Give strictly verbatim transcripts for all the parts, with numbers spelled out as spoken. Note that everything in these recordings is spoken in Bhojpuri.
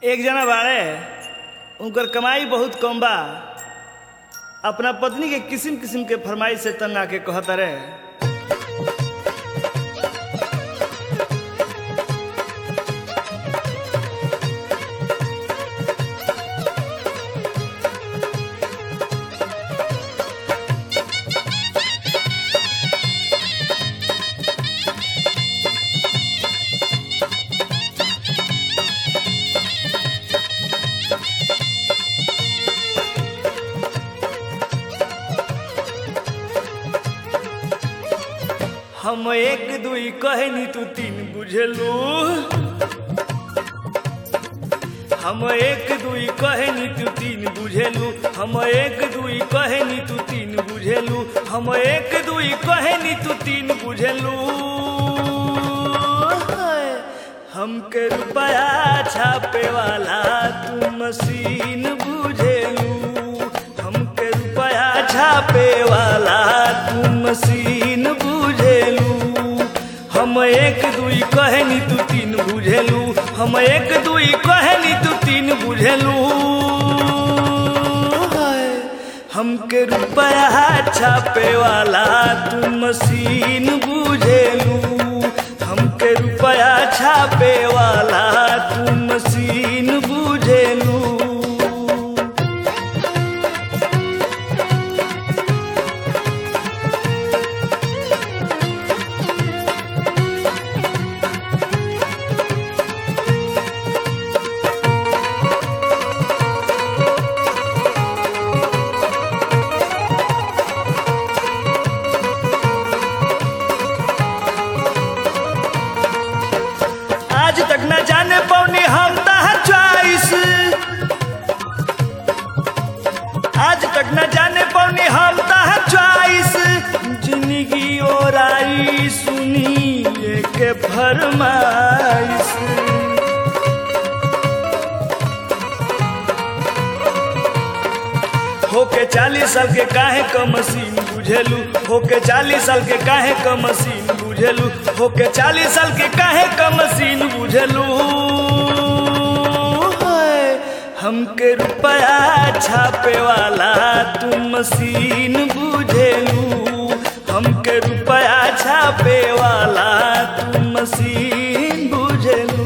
एक जना बाड़े उनकर कमाई बहुत कम बा। अपना पत्नी के किस्म किस्म के फरमाइश से तंग आके कहता रहे, हम एक दुई कहनी तू तीन बुझलू, हम एक दुई कहनी तू तीन बुझेलू, हम एक दुई कहनी तू तीन बुझेलू, हम एक दुई कहनी तू तीन बुझेलू। हमके रुपया छापे वाला तू मशीन बुझेलू, हमके रुपया छापे वाला तू मशीन बुझेलू। हम एक दुई कहनी तू तीन बुझेलू, हम एक दुई कहनी तू तीन बुझेलू। हमके रुपया छापे वाला तू मशीन बुझेलू, हमके रुपया छापे वाला तू मशीन बुझेलू। आज तक न जाने पौनी हम तहर च्वाइस, आज तक न जाने पौनी हम तहर च्वाइस। जिंदगी और आई सुनी के फरमाइश, होके चालीस साल के काहे का मशीन बुझेलू, होके चालीस साल के काहे का मशीन बुझेलू, होके चालीस साल के काहे का मशीन बुझेलू। हमके रुपया छापे वाला तू मशीन बुझेलू, हमके रुपया छापे वाला तू मशीन बुझेलू।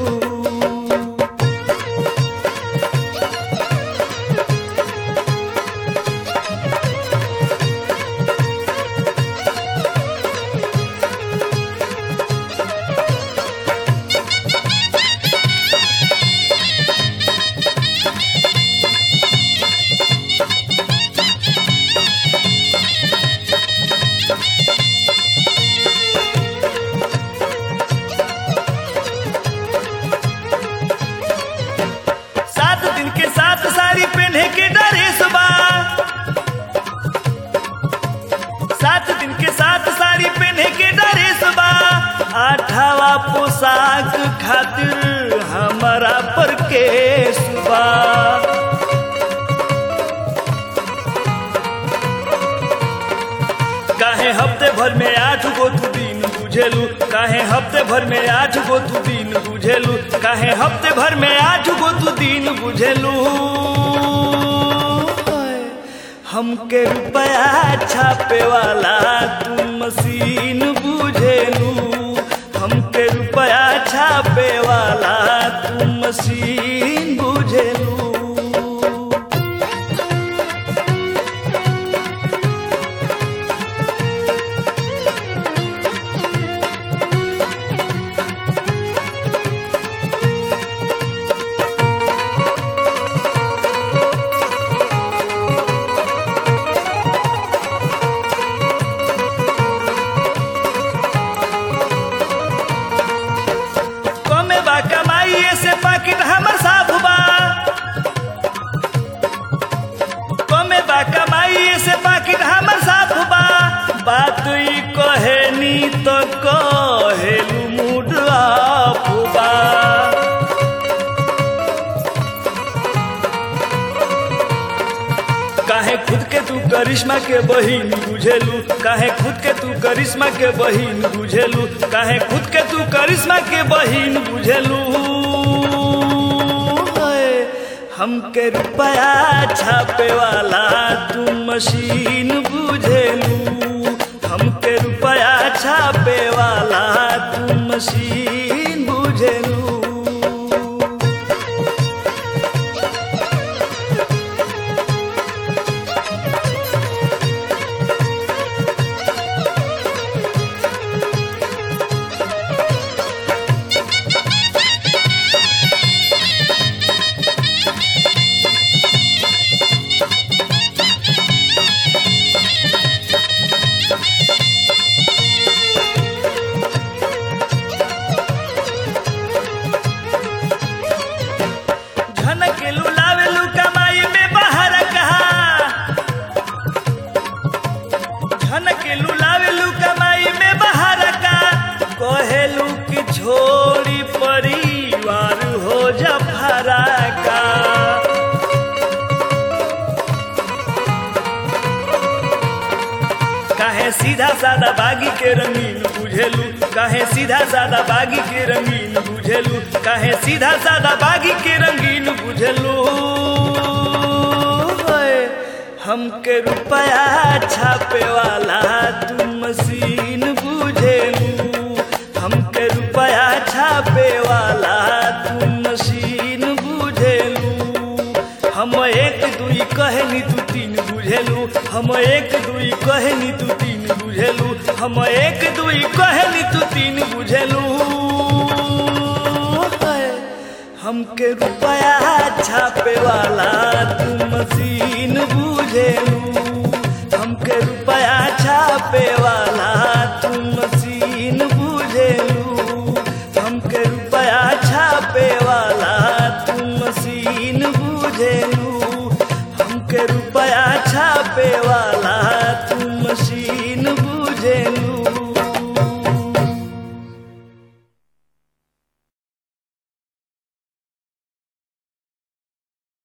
सात दिन के साथ साड़ी पहने के ड्रेस बा, सात दिन के साथ साड़ी पहने के ड्रेस बा। आठावा पोशाक खातिर हमारा पर केस बा। काहे हफ्ते भर में आठ गो तू दिन बुझेलू, काहे हफ्ते भर में आठ गो तू दिन बुझेलू, काहे हफ्ते भर में आठ गो तू दिन बुझेलू। हमके रुपया छापे वाला तू मशीन बुझेलू, हमके रुपया छापे वाला तू मशीन बुझेलू। कमे बा कमाई से पाकिट हमर साफ बा, कमे बा कमाई से पाकिट हमर साफ बा। बात ई कहेनी तो कहेलू मूड ऑफ बा। काहे खुद के तू करिश्मा के बहिन बुझेलू, काहे खुद के तू करिश्मा के बहिन बुझेलू, काहे खुद के तू करिश्मा के बहिन बुझेलू। हमके रुपया छापे वाला तू मशीन बुझेलू हमके रुपया छापे वाला तू मशीन बुझेलू छोड़ी परिवार हो जा फराका काहे सीधा सादा बागी के रंगीन बुझेलू काहे सीधा सादा बागी के रंगीन बुझेलू काहे सीधा सादा बागी के रंगीन बुझेलू हमके रुपया छापे वाला तू मशीन बुझेलू हमके रुपया छापे वाला तू मशीन बुझेलू हम एक दुई कहनी तू तीन बुझेलू हम एक दुई कहनी तू तीन बुझेलू हम एक दुई कहनी तू तीन बुझेलू हमके रुपया छापे वाला तू मशीन बुझेलू हमके रुपया छापे वाला तू मशीन बुझेलू हमके रुपया छापे वाला तू मशीन बुझेलू हमके रुपया छापे वाला